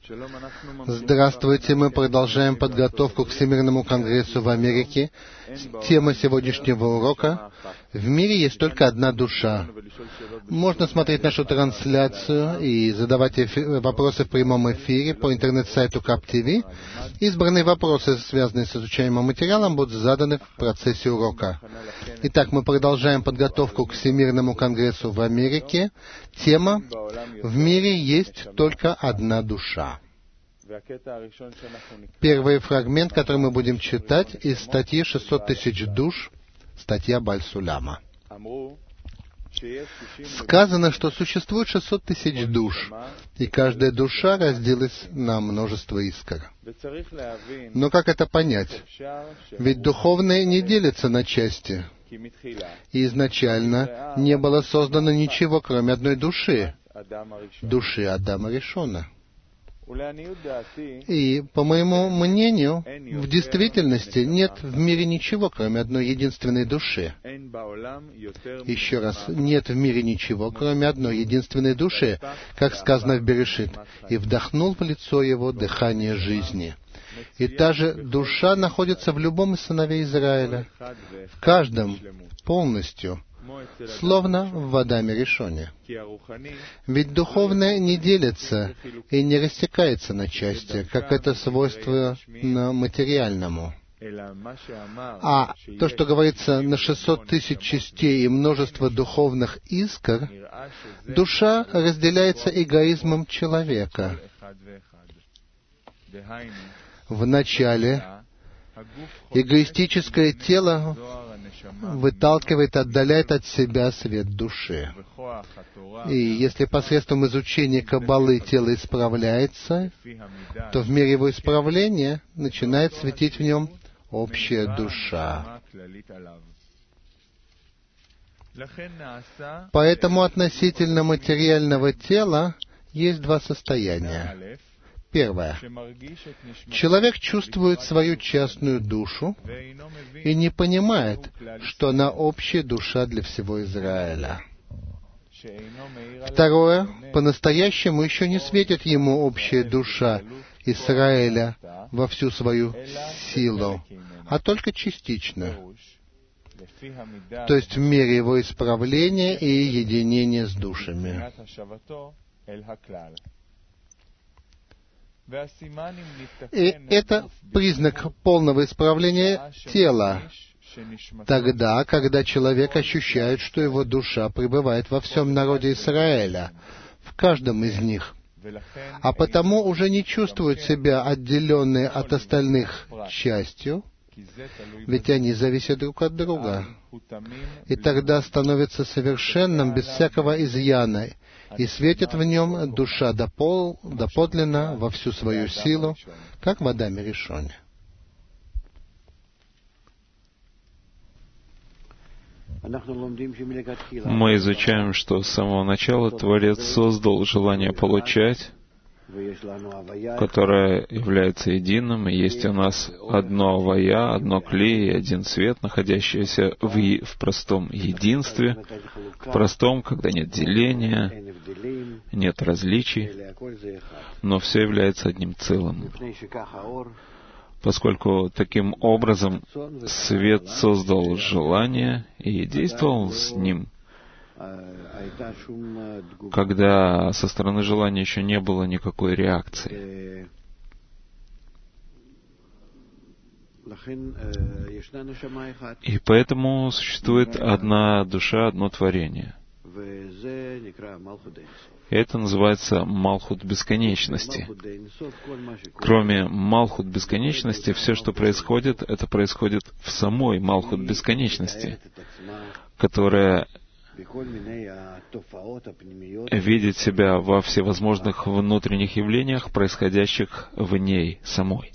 Здравствуйте, мы продолжаем подготовку к Всемирному конгрессу в Америке. Тема сегодняшнего урока: в мире есть только одна душа. Можно смотреть нашу трансляцию и задавать вопросы в прямом эфире по интернет-сайту КАП-ТВ. Избранные вопросы, связанные с изучаемым материалом, будут заданы в процессе урока. Итак, мы продолжаем подготовку к Всемирному конгрессу в Америке. Тема: в мире есть только одна душа. Первый фрагмент, который мы будем читать, из статьи «600 тысяч душ», статья Баль-Суляма. Сказано, что существует 600 тысяч душ, и каждая душа разделилась на множество искр. Но как это понять? Ведь духовное не делится на части. И изначально не было создано ничего, кроме одной души Адама Ришона. И, по моему мнению, в действительности нет в мире ничего, кроме одной единственной души. Еще раз, нет в мире ничего, кроме одной единственной души, как сказано в Берешит: «И вдохнул в лицо его дыхание жизни». И та же душа находится в любом из сыновей Израиля, в каждом полностью, словно в Адаме Ришоне. Ведь духовное не делится и не растекается на части, как это свойственно материальному. А то, что говорится на 600 тысяч частей и множество духовных искр, душа разделяется эгоизмом человека. Вначале эгоистическое тело выталкивает, отдаляет от себя свет души. И если посредством изучения Каббалы тело исправляется, то в мере его исправления начинает светить в нем общая душа. Поэтому относительно материального тела есть два состояния. Первое. Человек чувствует свою частную душу и не понимает, что она общая душа для всего Израиля. Второе. По-настоящему еще не светит ему общая душа Израиля во всю свою силу, а только частично, то есть в мере его исправления и единения с душами. И это признак полного исправления тела, тогда, когда человек ощущает, что его душа пребывает во всем народе Израиля, в каждом из них, а потому уже не чувствует себя отделенной от остальных частью, ведь они зависят друг от друга, и тогда становится совершенным без всякого изъяна, и светит в нем душа доподлинно во всю свою силу, как в Адаме Ришоне. Мы изучаем, что с самого начала Творец создал желание получать, которое является единым, и есть у нас одно авая, одно кли и один свет, находящийся в простом единстве, в простом, когда нет деления, нет различий, но все является одним целым. Поскольку таким образом свет создал желание и действовал с ним, когда со стороны желания еще не было никакой реакции. И поэтому существует одна душа, одно творение. И это называется Малхут Бесконечности. Кроме Малхут Бесконечности, все, что происходит, это происходит в самой Малхут Бесконечности, которая видит себя во всевозможных внутренних явлениях, происходящих в ней самой.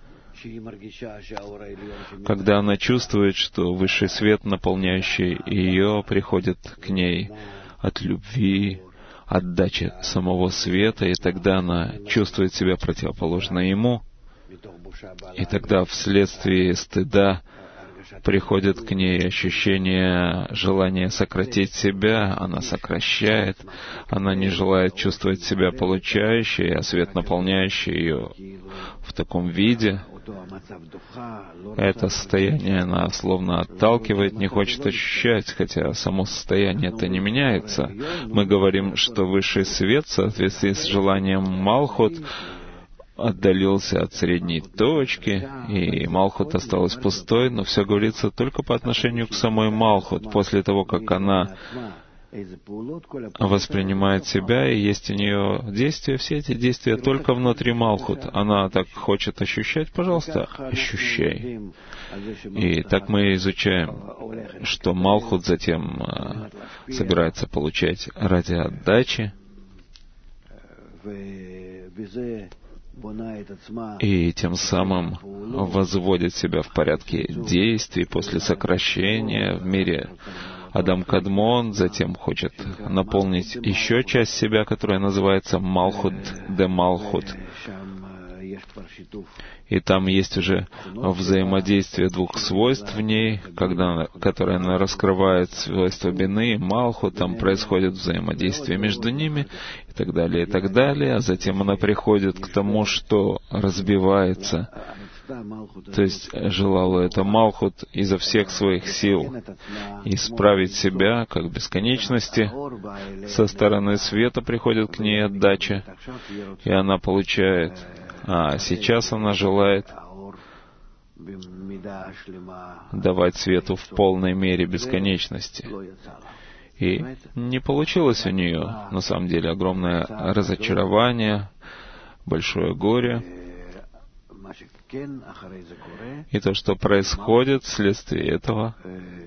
Когда она чувствует, что высший свет, наполняющий ее, приходит к ней от любви, отдачи самого света, и тогда она чувствует себя противоположно ему, и тогда вследствие стыда приходит к ней ощущение желания сократить себя, она сокращает, она не желает чувствовать себя получающей, а свет, наполняющий ее в таком виде. Это состояние она словно отталкивает, не хочет ощущать, хотя само состояние это не меняется. Мы говорим, что высший свет в соответствии с желанием Малхут отдалился от средней точки, и Малхут осталась пустой, но все говорится только по отношению к самой Малхут. После того, как она воспринимает себя, и есть у нее действия, все эти действия только внутри Малхут. Она так хочет ощущать, пожалуйста, ощущай. И так мы изучаем, что Малхут затем собирается получать ради отдачи, и тем самым возводит себя в порядке действий после сокращения в мире Адам Кадмон, затем хочет наполнить еще часть себя, которая называется Малхут де Малхут. И там есть уже взаимодействие двух свойств в ней, которое она раскрывает свойства бины, Малхут, там происходит взаимодействие между ними, и так далее, и так далее. А затем она приходит к тому, что разбивается. То есть желала это Малхут изо всех своих сил исправить себя как бесконечности. Со стороны света приходит к ней отдача, и она получает. А сейчас она желает давать свету в полной мере бесконечности. И не получилось у нее, на самом деле, огромное разочарование, большое горе. И то, что происходит вследствие этого,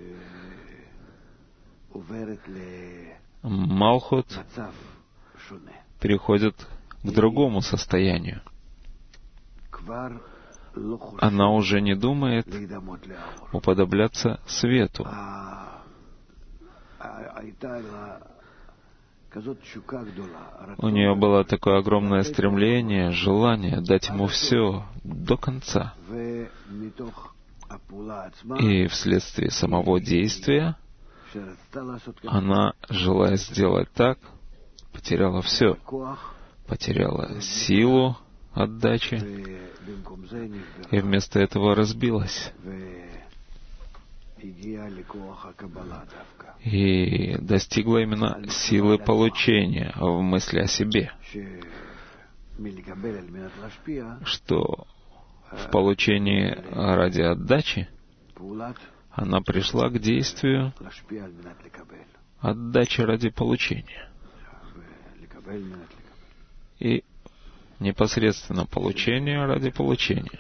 Малхут переходит к другому состоянию. Она уже не думает уподобляться свету. У нее было такое огромное стремление, желание дать ему все до конца. И вследствие самого действия она, желая сделать так, потеряла все. Потеряла силу отдачи, и вместо этого разбилась. И достигла именно силы получения в мысли о себе, что в получении ради отдачи она пришла к действию отдачи ради получения. И непосредственно получение ради получения.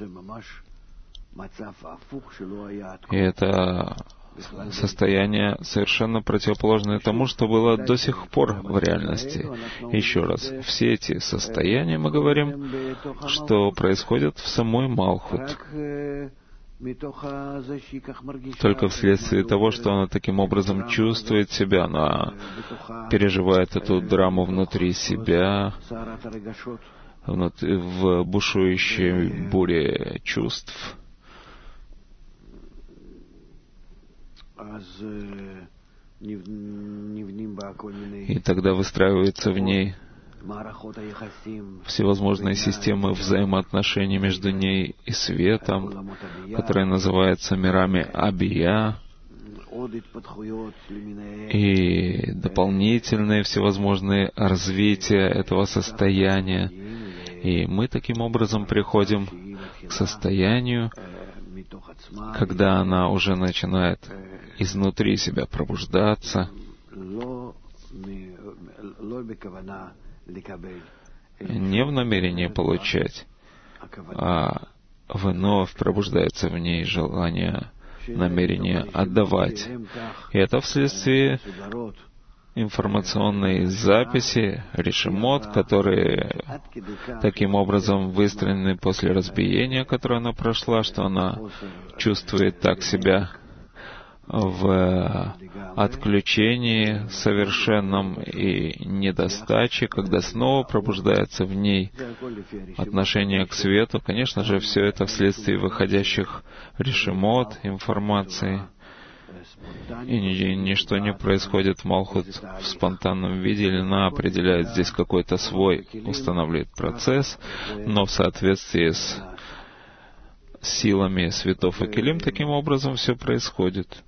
И это состояние совершенно противоположное тому, что было до сих пор в реальности. Еще раз, все эти состояния, мы говорим, что происходят в самой Малхут. Только вследствие того, что она таким образом чувствует себя, она переживает эту драму внутри себя, в бушующей буре чувств. И тогда выстраивается в ней всевозможные системы взаимоотношений между ней и светом, которые называются мирами Абия, и дополнительные всевозможные развития этого состояния. И мы таким образом приходим к состоянию, когда она уже начинает изнутри себя пробуждаться, не в намерении получать, а вновь пробуждается в ней желание, намерение отдавать. И это вследствие информационной записи, решимот, которые таким образом выстроены после разбиения, которое она прошла, что она чувствует так себя в отключении совершенном и недостаче, когда снова пробуждается в ней отношение к свету. Конечно же, все это вследствие выходящих решимот, информации. И ничто не происходит в Малхут в спонтанном виде. Лина определяет здесь какой-то свой, устанавливает процесс, но в соответствии с силами светов и келим таким образом все происходит.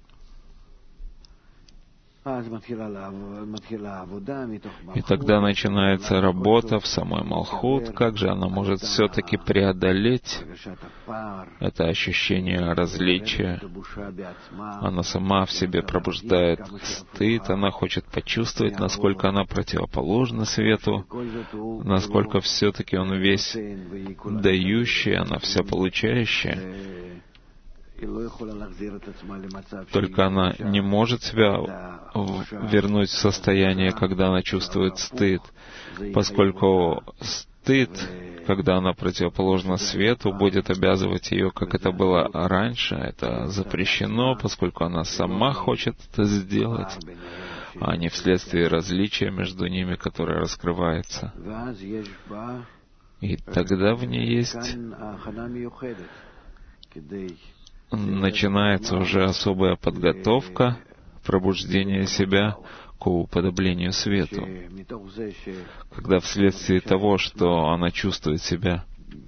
И тогда начинается работа в самой Малхут. Как же она может все-таки преодолеть это ощущение различия? Она сама в себе пробуждает стыд, она хочет почувствовать, насколько она противоположна свету, насколько все-таки он весь дающий, она вся получающая. Только она не может себя вернуть в состояние, когда она чувствует стыд, поскольку стыд, когда она противоположна свету, будет обязывать ее, как это было раньше. Это запрещено, поскольку она сама хочет это сделать, а не вследствие различия между ними, которое раскрывается. И тогда в ней есть... начинается уже особая подготовка пробуждения себя к уподоблению свету. Когда вследствие того, что она чувствует себя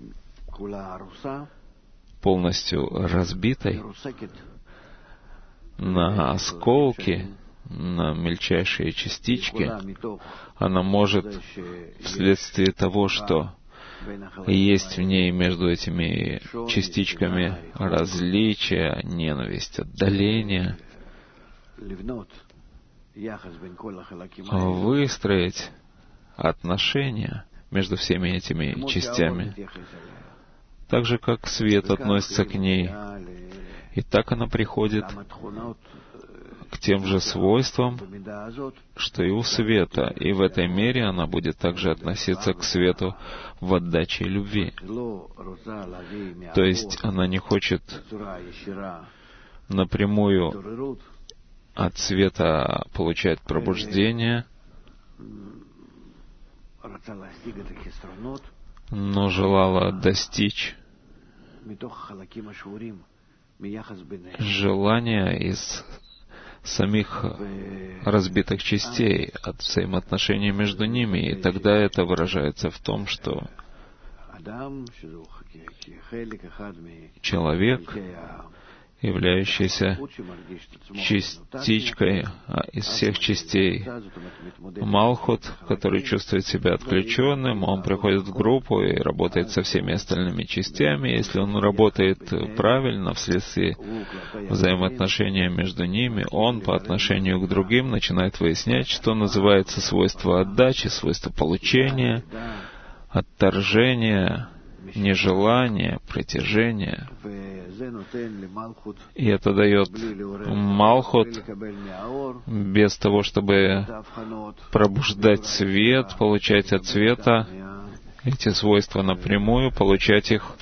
полностью разбитой на осколки, на мельчайшие частички, она может вследствие того, что есть в ней между этими частичками различия, ненависть, отдаление, выстроить отношения между всеми этими частями, так же, как свет относится к ней. И так она приходит к тем же свойствам, что и у света, и в этой мере она будет также относиться к свету в отдаче и любви. То есть она не хочет напрямую от света получать пробуждение, но желала достичь желания из самих разбитых частей, от взаимоотношений между ними. И тогда это выражается в том, что человек, являющийся частичкой из всех частей Малхут, который чувствует себя отключенным, он приходит в группу и работает со всеми остальными частями. Если он работает правильно, вследствие взаимоотношения между ними, он по отношению к другим начинает выяснять, что называется свойство отдачи, свойство получения, отторжения, нежелания, притяжения. И это дает Малхут без того, чтобы пробуждать свет, получать от света эти свойства напрямую, получать их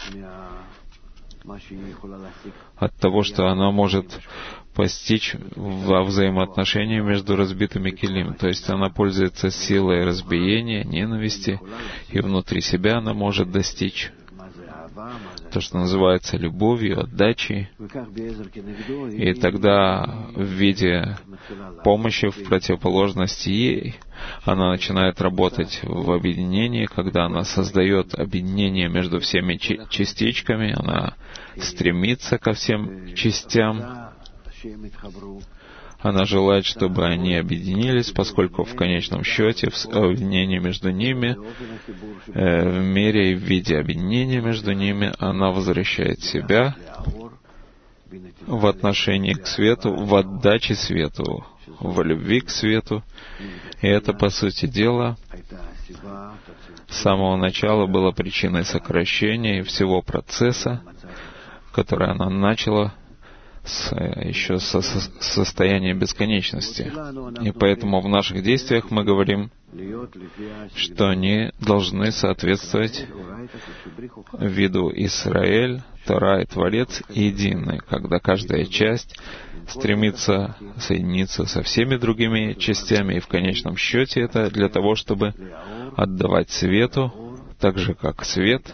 от того, что она может постичь во взаимоотношении между разбитыми келим. То есть она пользуется силой разбиения, ненависти, и внутри себя она может достичь то, что называется любовью, отдачей. И тогда в виде помощи в противоположности ей она начинает работать в объединении, когда она создает объединение между всеми частичками, она стремится ко всем частям. Она желает, чтобы они объединились, поскольку в конечном счете в объединении между ними, в мере и в виде объединения между ними, она возвращает себя в отношении к свету, в отдаче свету, в любви к свету. И это, по сути дела, с самого начала было причиной сокращения всего процесса, который она начала еще со состояния бесконечности. И поэтому в наших действиях мы говорим, что они должны соответствовать в виду Израиль, Тора и Творец едины, когда каждая часть стремится соединиться со всеми другими частями, и в конечном счете это для того, чтобы отдавать свету, так же как свет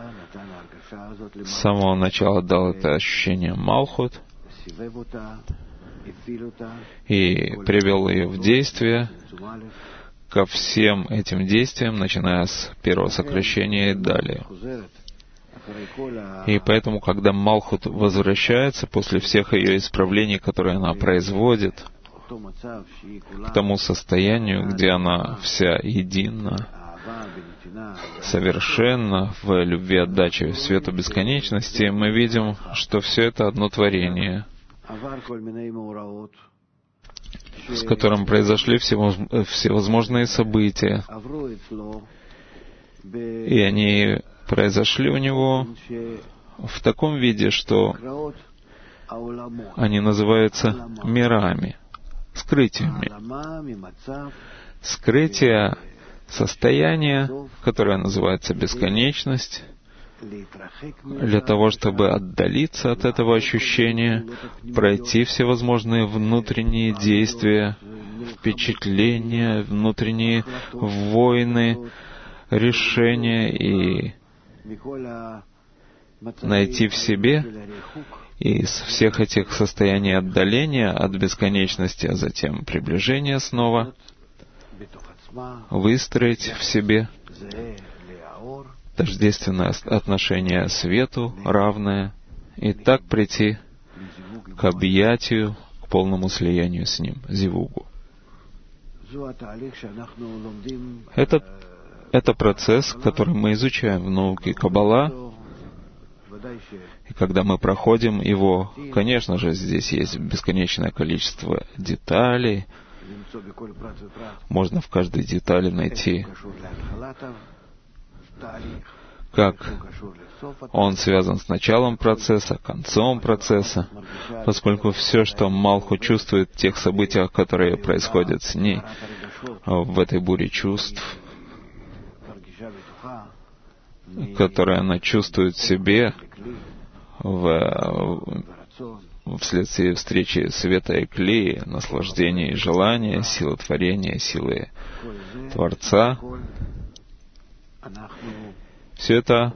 с самого начала дал это ощущение Малхут и привел ее в действие ко всем этим действиям, начиная с первого сокращения и далее. И поэтому, когда Малхут возвращается после всех ее исправлений, которые она производит, к тому состоянию, где она вся едина, совершенно в любви отдачи свету бесконечности, мы видим, что все это одно творение, с которым произошли всевозможные события, и они произошли у него в таком виде, что они называются мирами, скрытиями. Скрытие состояния, которое называется бесконечность, для того, чтобы отдалиться от этого ощущения, пройти всевозможные внутренние действия, впечатления, внутренние войны, решения и найти в себе из всех этих состояний отдаления от бесконечности, а затем приближения снова, выстроить в себе тождественное отношение свету, равное, и так прийти к объятию, к полному слиянию с ним, зивугу. Это процесс, который мы изучаем в науке Каббала, и когда мы проходим его, конечно же, здесь есть бесконечное количество деталей, можно в каждой детали найти, как он связан с началом процесса, концом процесса, поскольку все, что Малху чувствует в тех событиях, которые происходят с ней, в этой буре чувств, которые она чувствует в себе вследствие встречи света и клея, наслаждения и желания, силы творения, силы Творца, все это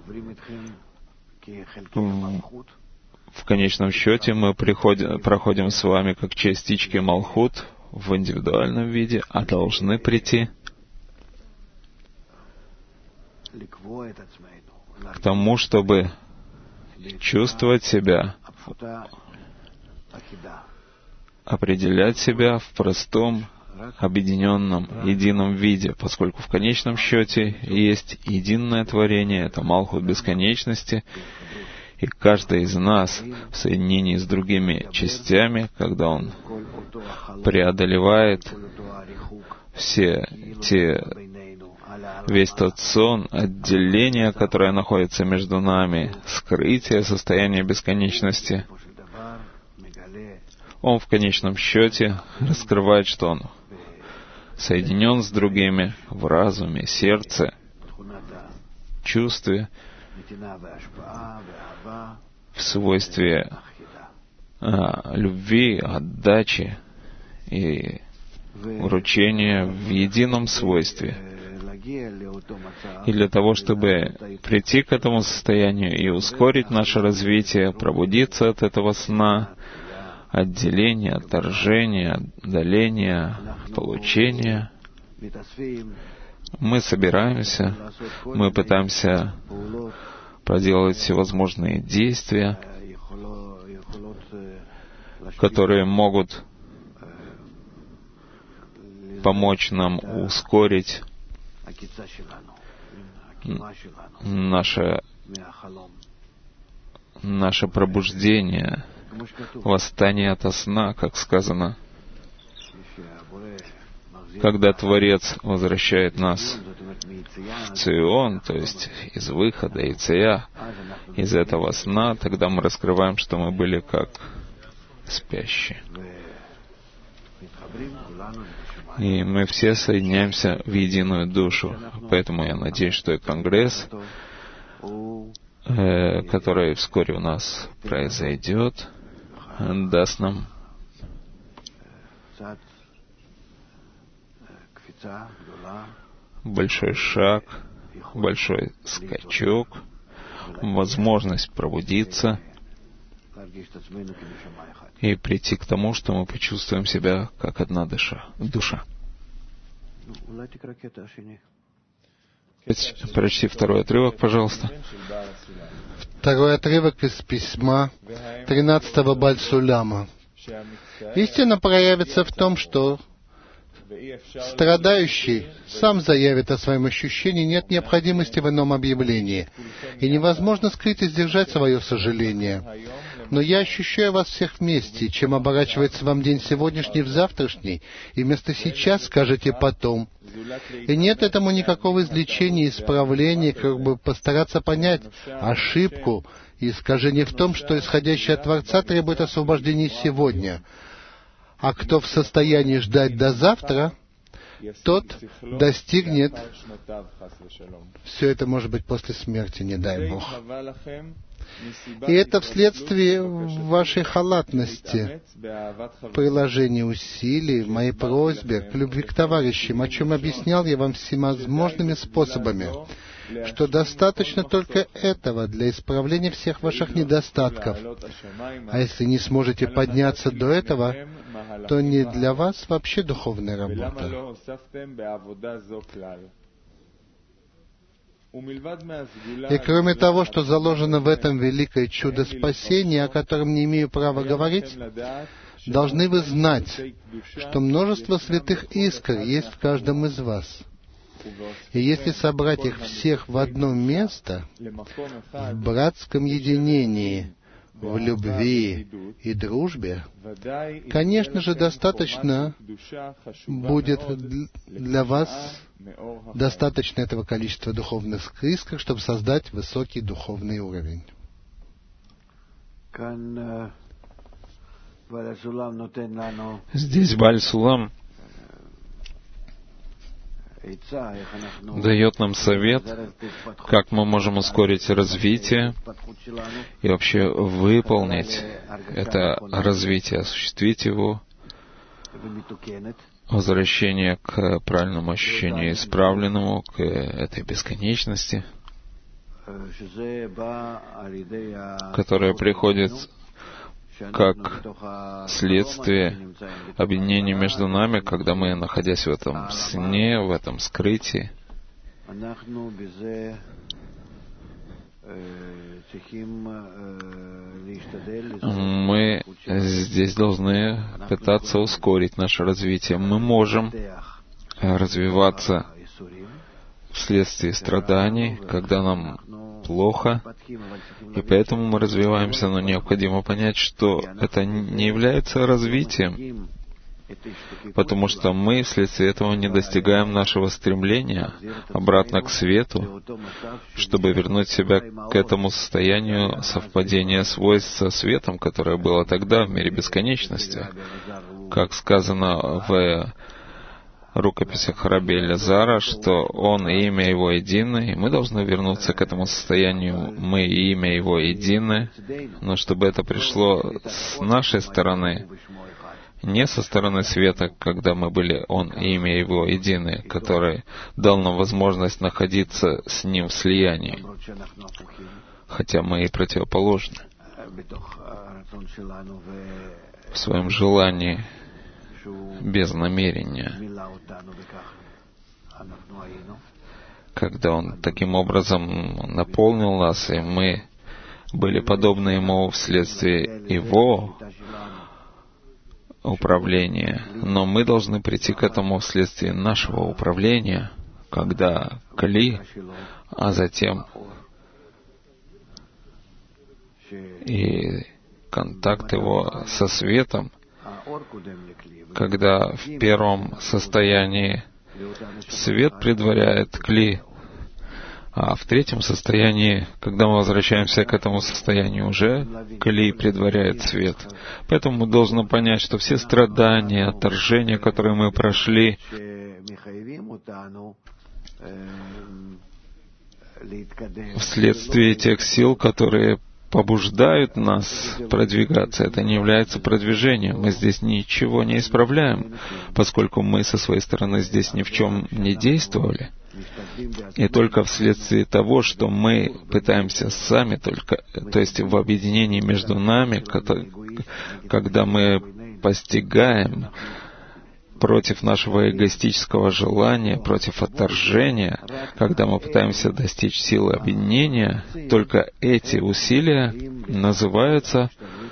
в конечном счете мы проходим с вами как частички Малхут в индивидуальном виде, а должны прийти к тому, чтобы чувствовать себя, определять себя в простом, объединенном, едином виде, поскольку в конечном счете есть единое творение, это Малхут бесконечности, и каждый из нас в соединении с другими частями, когда он преодолевает весь тот сон, отделение, которое находится между нами, скрытие состояния бесконечности, он в конечном счете раскрывает, что он соединен с другими в разуме, сердце, чувстве, в свойстве любви, отдачи и вручения в едином свойстве. И для того, чтобы прийти к этому состоянию и ускорить наше развитие, пробудиться от этого сна, отделения, отторжения, отдаления, получения, мы собираемся, мы пытаемся проделать всевозможные действия, которые могут помочь нам ускорить наше пробуждение, восстание ото сна, как сказано, когда Творец возвращает нас в Цион, то есть из выхода, Иция, из этого сна, тогда мы раскрываем, что мы были как спящие. И мы все соединяемся в единую душу. Поэтому я надеюсь, что и Конгресс который вскоре у нас произойдет, даст нам большой шаг, большой скачок, возможность пробудиться и прийти к тому, что мы почувствуем себя как одна душа. Прочти второй отрывок, пожалуйста. Второй отрывок из письма 13-го Бааль Суляма. Истина проявится в том, что страдающий сам заявит о своем ощущении, нет необходимости в ином объявлении, и невозможно скрыть и сдержать свое сожаление. Но я ощущаю вас всех вместе, чем оборачивается вам день сегодняшний в завтрашний, и вместо «сейчас» скажете «потом». И нет этому никакого излечения, исправления, как бы постараться понять ошибку и искажение в том, что исходящее от Творца требует освобождения сегодня. А кто в состоянии ждать до завтра, тот достигнет... Все это может быть после смерти, не дай Бог. И это вследствие вашей халатности, приложения усилий, моей просьбе к любви к товарищам, о чем объяснял я вам всевозможными способами, что достаточно только этого для исправления всех ваших недостатков. А если не сможете подняться до этого, то не для вас вообще духовная работа. И кроме того, что заложено в этом великое чудо спасения, о котором не имею права говорить, должны вы знать, что множество святых искр есть в каждом из вас. И если собрать их всех в одно место, в братском единении, в любви и дружбе, конечно же, достаточно будет для вас достаточно этого количества духовных искр, чтобы создать высокий духовный уровень. Здесь Бааль Сулам дает нам совет, как мы можем ускорить развитие и вообще выполнить это развитие, осуществить его, возвращение к правильному ощущению исправленному, к этой бесконечности, которая приходит как следствие объединения между нами, когда мы, находясь в этом сне, в этом скрытии, мы здесь должны пытаться ускорить наше развитие. Мы можем развиваться вследствие страданий, когда нам плохо, и поэтому мы развиваемся, но необходимо понять, что это не является развитием, потому что мы вследствие этого не достигаем нашего стремления обратно к свету, чтобы вернуть себя к этому состоянию совпадения свойств со светом, которое было тогда в мире бесконечности. Как сказано в рукописях Раби Элязара, что Он и имя Его едины, и мы должны вернуться к этому состоянию «мы и имя Его едины», но чтобы это пришло с нашей стороны, не со стороны света, когда мы были Он и имя Его едины, который дал нам возможность находиться с Ним в слиянии, хотя мы и противоположны в своем желании, без намерения, когда Он таким образом наполнил нас, и мы были подобны Ему вследствие Его управления. Но мы должны прийти к этому вследствие нашего управления, когда Кли, а затем и контакт Его со светом, когда в первом состоянии свет предваряет Кли, а в третьем состоянии, когда мы возвращаемся к этому состоянию, уже Кли предваряет свет. Поэтому мы должны понять, что все страдания, отторжения, которые мы прошли, вследствие тех сил, которые побуждают нас продвигаться. Это не является продвижением. Мы здесь ничего не исправляем, поскольку мы со своей стороны здесь ни в чем не действовали. И только вследствие того, что мы пытаемся сами только, то есть в объединении между нами, когда мы постигаем против нашего эгоистического желания, против отторжения, когда мы пытаемся достичь силы объединения, только эти усилия называются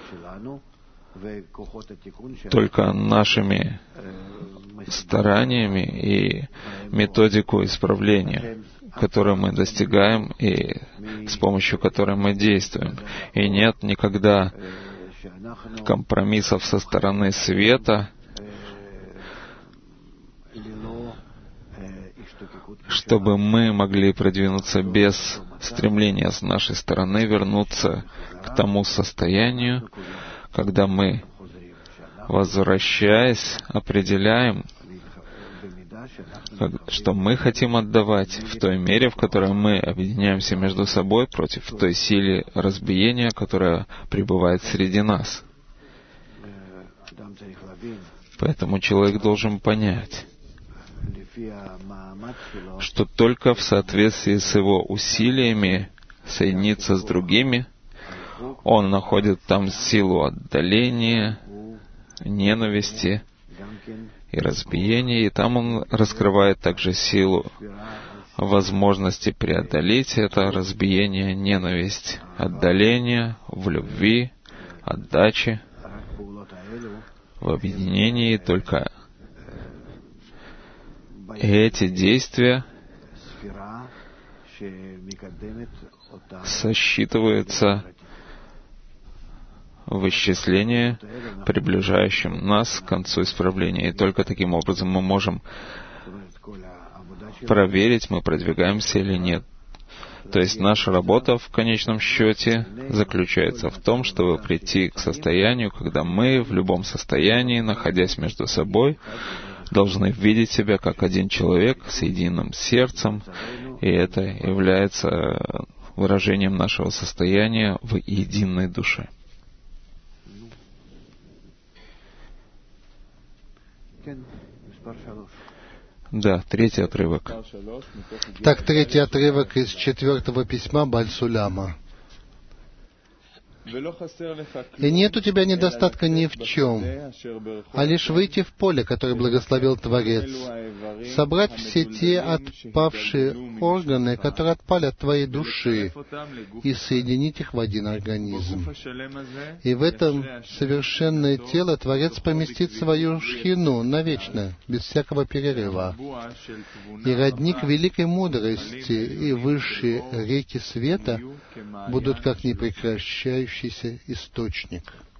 только нашими стараниями и методику исправления, которую мы достигаем и с помощью которой мы действуем. И нет никогда компромиссов со стороны света, чтобы мы могли продвинуться без стремления с нашей стороны вернуться к тому состоянию, когда мы, возвращаясь, определяем, что мы хотим отдавать в той мере, в которой мы объединяемся между собой против той силы разбиения, которая пребывает среди нас. Поэтому человек должен понять, что только в соответствии с его усилиями соединиться с другими, он находит там силу отдаления, ненависти и разбиения, и там он раскрывает также силу возможности преодолеть это разбиение, ненависть, отдаление в любви, отдаче, в объединении. Только эти действия сосчитываются в исчислении, приближающем нас к концу исправления. И только таким образом мы можем проверить, мы продвигаемся или нет. То есть наша работа в конечном счете заключается в том, чтобы прийти к состоянию, когда мы в любом состоянии, находясь между собой, должны видеть себя как один человек с единым сердцем, и это является выражением нашего состояния в единой душе. Да, третий отрывок. Так, третий отрывок из 4-го письма Баль-Суляма. «И нет у тебя недостатка ни в чем, а лишь выйти в поле, которое благословил Творец, собрать все те отпавшие органы, которые отпали от твоей души, и соединить их в один организм. И в этом совершенное тело Творец поместит свою шхину навечно, без всякого перерыва. И родник великой мудрости и высшие реки света будут как непрекращающийся источник».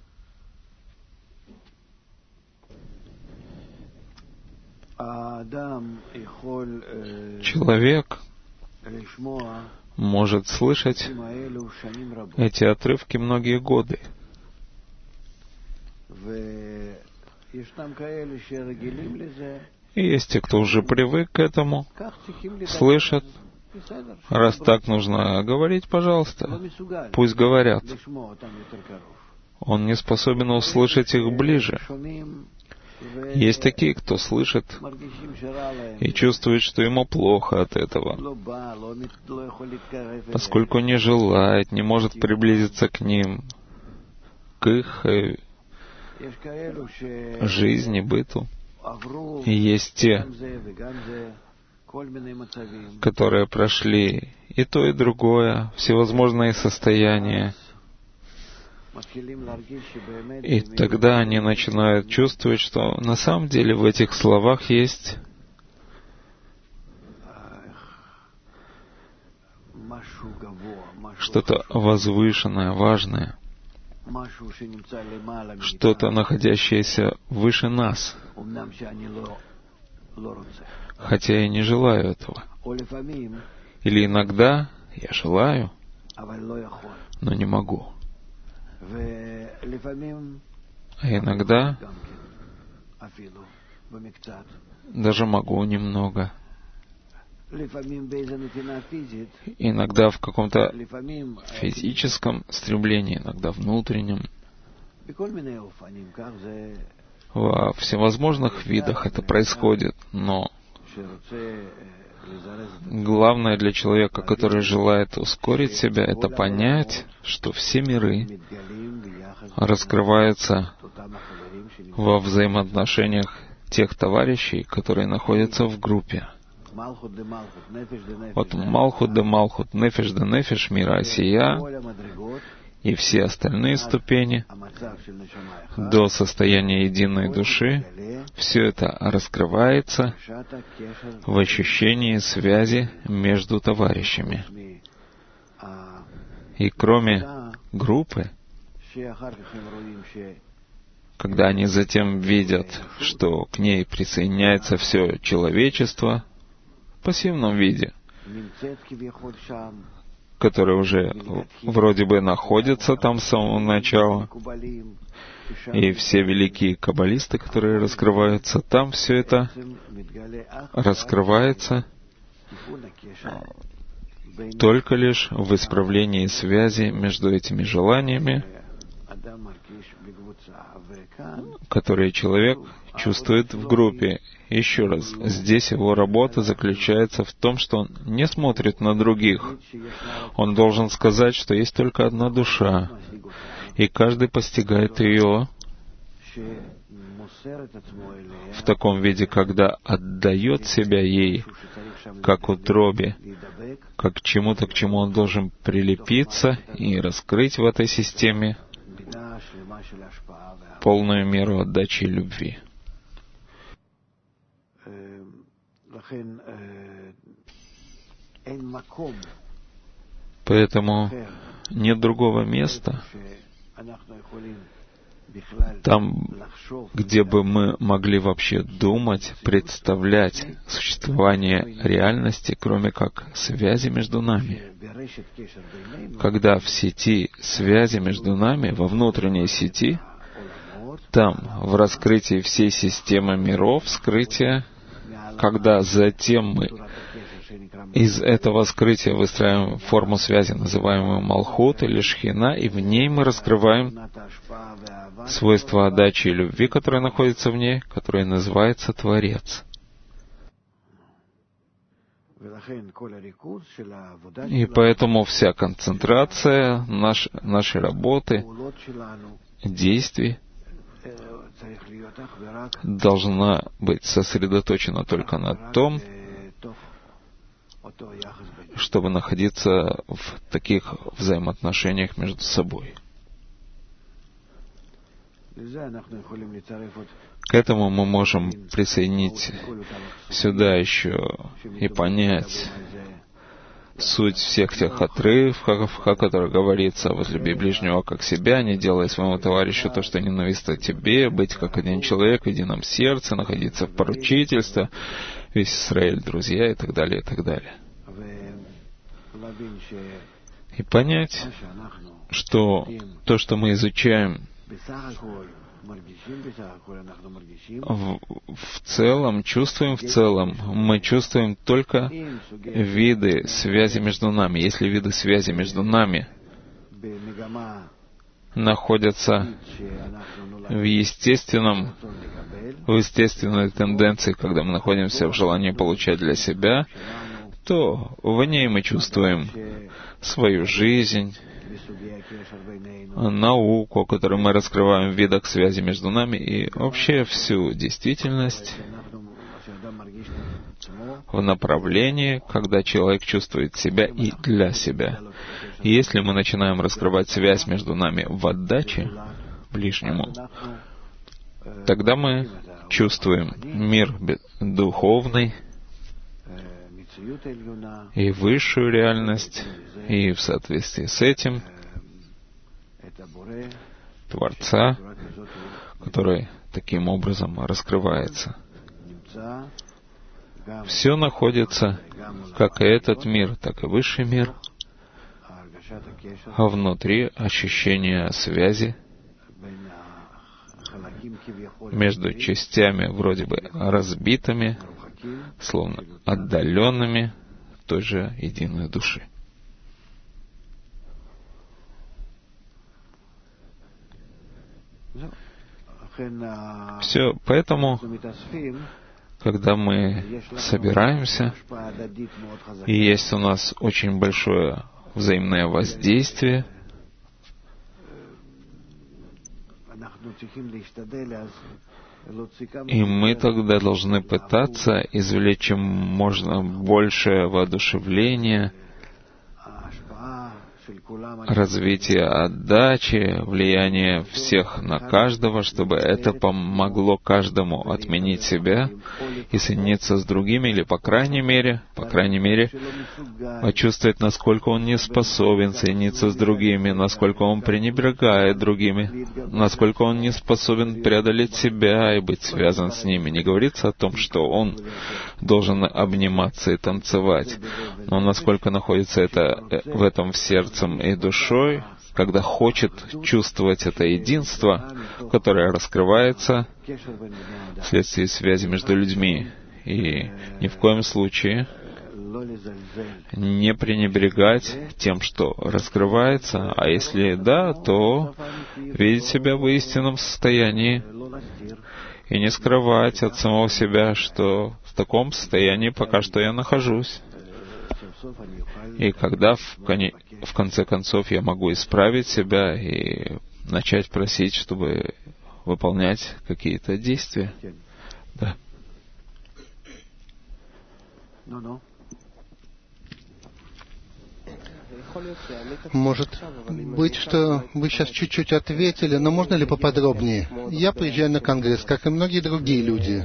Человек может слышать эти отрывки многие годы. И есть те, кто уже привык к этому, слышат. Раз так нужно говорить, пожалуйста, пусть говорят. Он не способен услышать их ближе. Есть такие, кто слышит и чувствует, что ему плохо от этого, поскольку не желает, не может приблизиться к ним, к их жизни, быту. И есть те, которые прошли и то, и другое, всевозможные состояния. И тогда они начинают чувствовать, что на самом деле в этих словах есть что-то возвышенное, важное, что-то, находящееся выше нас, хотя я не желаю этого. Или иногда я желаю, но не могу. А иногда даже могу немного. иногда в каком-то физическом стремлении, иногда внутреннем. Во всевозможных видах это происходит, но главное для человека, который желает ускорить себя, это понять, что все миры раскрываются во взаимоотношениях тех товарищей, которые находятся в группе. От Малхут де Малхут, Нефеш де Нефеш, мира Осия, и все остальные ступени до состояния единой души, все это раскрывается в ощущении связи между товарищами. И кроме группы, когда они затем видят, что к ней присоединяется все человечество в пассивном виде, которые уже вроде бы находятся там с самого начала, и все великие каббалисты, которые раскрываются, там все это раскрывается только лишь в исправлении связи между этими желаниями, которые человек чувствует в группе. Еще раз, здесь его работа заключается в том, что он не смотрит на других. Он должен сказать, что есть только одна душа, и каждый постигает ее в таком виде, когда отдает себя ей, как утробе, как к чему-то, к чему он должен прилепиться и раскрыть в этой системе полную меру отдачи и любви. Поэтому нет другого места, там, где бы мы могли вообще думать, представлять существование реальности, кроме как связи между нами. Когда в сети связи между нами, во внутренней сети, там, в раскрытии всей системы миров, скрытия, когда затем мы из этого скрытия выстраиваем форму связи, называемую Малхут или Шхина, и в ней мы раскрываем свойства отдачи и любви, которые находятся в ней, которое называется Творец. И поэтому вся концентрация нашей работы, действий, должна быть сосредоточена только на том, чтобы находиться в таких взаимоотношениях между собой. К этому мы можем присоединить сюда еще и понять суть всех тех отрывков, о которых говорится: «Возлюби ближнего как себя, не делай своему товарищу то, что ненавистно тебе, быть как один человек в едином сердце, находиться в поручительстве, весь Израиль, друзья», и так далее, и так далее. И понять, что то, что мы изучаем, в целом, чувствуем в целом, мы чувствуем только виды связи между нами. Если виды связи между нами находятся в естественной тенденции, когда мы находимся в желании получать для себя, то в ней мы чувствуем свою жизнь, науку, которую мы раскрываем в видах связи между нами, и вообще всю действительность в направлении, когда человек чувствует себя и для себя. И если мы начинаем раскрывать связь между нами в отдаче ближнему, тогда мы чувствуем мир духовный и высшую реальность, и в соответствии с этим Творца, который таким образом раскрывается. Все находится, как и этот мир, так и высший мир, а внутри ощущения связи между частями вроде бы разбитыми, словно отдаленными той же единой души. Все, поэтому, когда мы собираемся, и есть у нас очень большое взаимное воздействие, и мы тогда должны пытаться извлечь чем можно больше воодушевления, развитие отдачи, влияние всех на каждого, чтобы это помогло каждому отменить себя и соединиться с другими, или, по крайней мере, почувствовать, насколько он не способен соединиться с другими, насколько он пренебрегает другими, насколько он не способен преодолеть себя и быть связан с ними. Не говорится о том, что он должен обниматься и танцевать, но насколько находится это в этом сердцем и душой, когда хочет чувствовать это единство, которое раскрывается вследствие связи между людьми. И ни в коем случае не пренебрегать тем, что раскрывается, а если да, то видеть себя в истинном состоянии и не скрывать от самого себя, что в таком состоянии пока что я нахожусь. И когда в конце концов я могу исправить себя и начать просить, чтобы выполнять какие-то действия. Да. Может быть, что вы сейчас чуть-чуть ответили, но можно ли поподробнее? Я приезжаю на конгресс, как и многие другие люди.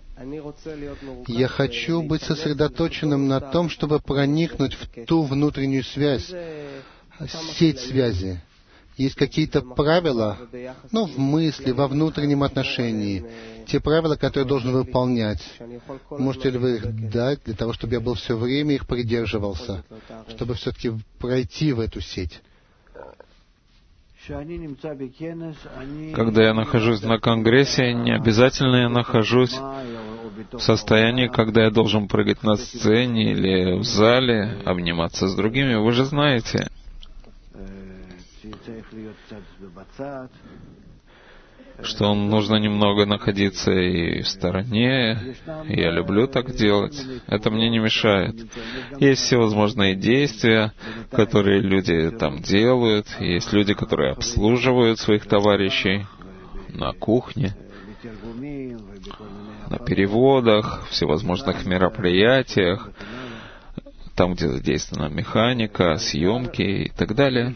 Я хочу быть сосредоточенным на том, чтобы проникнуть в ту внутреннюю связь, сеть связи. Есть какие-то правила, в мысли, во внутреннем отношении, те правила, которые я должен выполнять. Можете ли вы их дать для того, чтобы я был все время их придерживался, чтобы все-таки пройти в эту сеть? Когда я нахожусь на конгрессе, не обязательно я нахожусь в состоянии, когда я должен прыгать на сцене или в зале, обниматься с другими. Вы же знаете, что нужно немного находиться и в стороне. Я люблю так делать. Это мне не мешает. Есть всевозможные действия, которые люди там делают. Есть люди, которые обслуживают своих товарищей на кухне, на переводах, всевозможных мероприятиях, там, где задействована механика, съемки и так далее.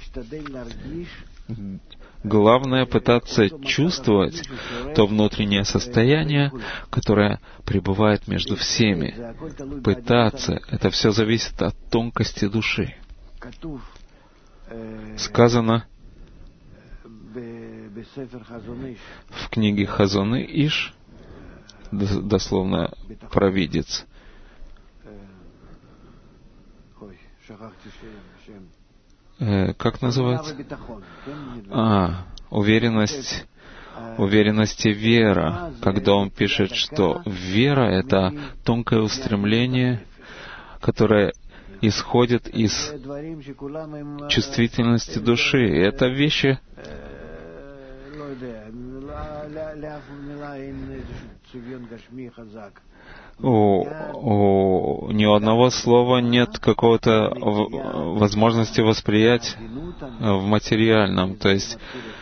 Главное — пытаться чувствовать то внутреннее состояние, которое пребывает между всеми. Пытаться. Это все зависит от тонкости души. Сказано в книге Хазон Иш, дословно «провидец», как называется? Уверенность и вера. Когда он пишет, что вера — это тонкое устремление, которое исходит из чувствительности души. И это вещи, ни у одного слова нет какого-то возможности восприять в материальном. То есть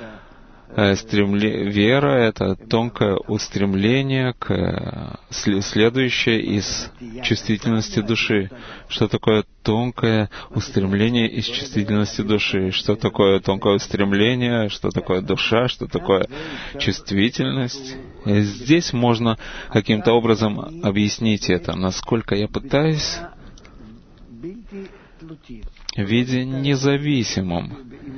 вера — это тонкое устремление, следующее из чувствительности души. Что такое тонкое устремление из чувствительности души? Что такое тонкое устремление? Что такое душа? Что такое чувствительность? И здесь можно каким-то образом объяснить это, насколько я пытаюсь в виде независимом,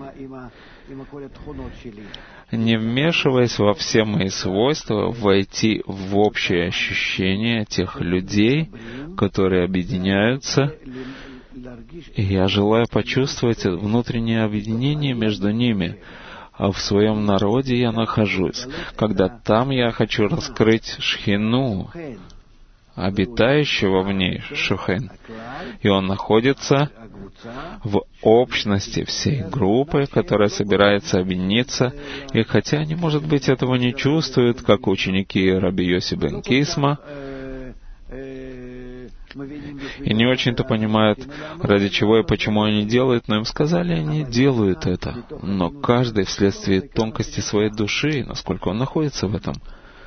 не вмешиваясь во все мои свойства, войти в общее ощущение тех людей, которые объединяются, и я желаю почувствовать внутреннее объединение между ними. А в своем народе я нахожусь, когда там я хочу раскрыть шхину, обитающего в ней шохен, и он находится в общности всей группы, которая собирается объединиться, и хотя они, может быть, этого не чувствуют, как ученики Раби Йоси бен Кисма, и не очень-то понимают, ради чего и почему они делают, но им сказали, они делают это. Но каждый вследствие тонкости своей души, насколько он находится в этом,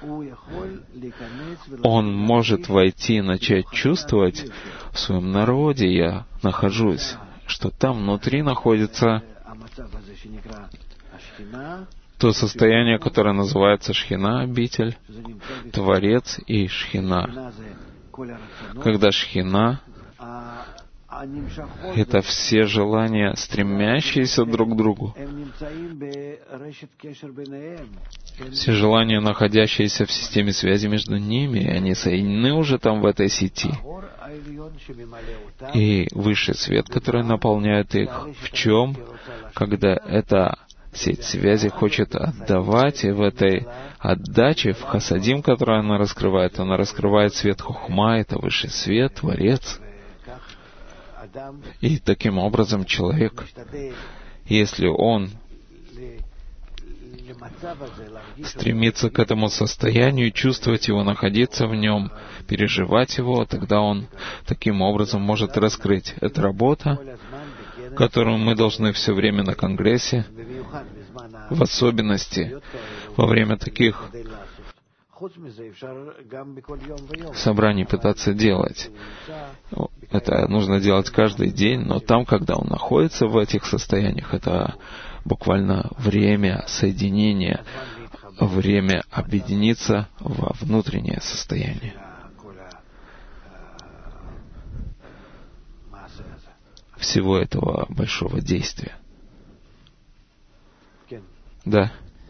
он может войти и начать чувствовать в своем народе, я нахожусь, что там внутри находится то состояние, которое называется Шхина, обитель, Творец и Шхина. Когда Шхина — это все желания, стремящиеся друг к другу, все желания, находящиеся в системе связи между ними, и они соединены уже там в этой сети. И высший свет, который наполняет их, в чем? Когда эта сеть связи хочет отдавать, и в этой отдаче, в хасадим, которую она раскрывает свет хохма, это высший свет, Творец. И таким образом человек, если он стремится к этому состоянию, чувствовать его, находиться в нем, переживать его, тогда он таким образом может раскрыть. Это работа, которую мы должны все время на Конгрессе, в особенности во время таких собраний пытаться делать. Это нужно делать каждый день, но там, когда он находится в этих состояниях, это буквально время соединения, время объединиться во внутреннее состояние всего этого большого действия. Да.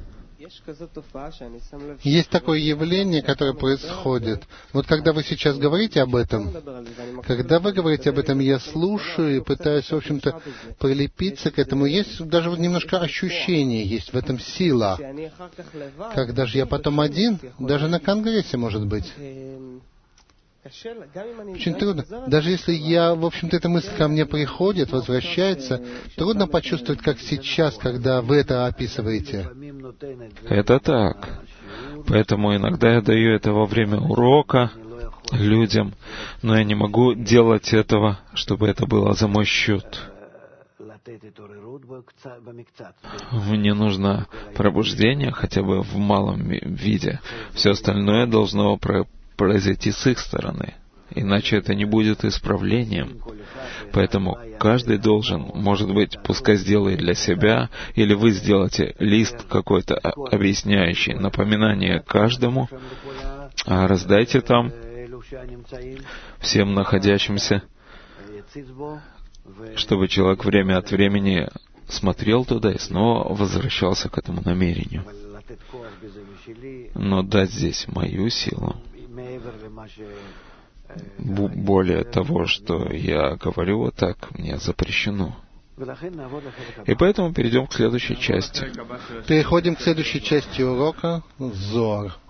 Есть такое явление, которое происходит. Вот когда вы сейчас говорите об этом, я слушаю и пытаюсь, в общем-то, прилепиться к этому. Есть даже вот немножко ощущение, есть в этом сила. Когда же я потом один, даже на Конгрессе, может быть. Очень трудно. Даже если в общем-то, эта мысль ко мне приходит, возвращается, трудно почувствовать, как сейчас, когда вы это описываете. Это так. Поэтому иногда я даю это во время урока людям, но я не могу делать этого, чтобы это было за мой счет. Мне нужно пробуждение хотя бы в малом виде. Все остальное должно произойти с их стороны. Иначе это не будет исправлением. Поэтому каждый должен, может быть, пускай сделает для себя, или вы сделаете лист какой-то объясняющий, напоминание каждому, а раздайте там всем находящимся, чтобы человек время от времени смотрел туда и снова возвращался к этому намерению. Но дать здесь мою силу, более того, что я говорю вот так, мне запрещено. И поэтому перейдем к следующей части. Переходим к следующей части урока Зоар.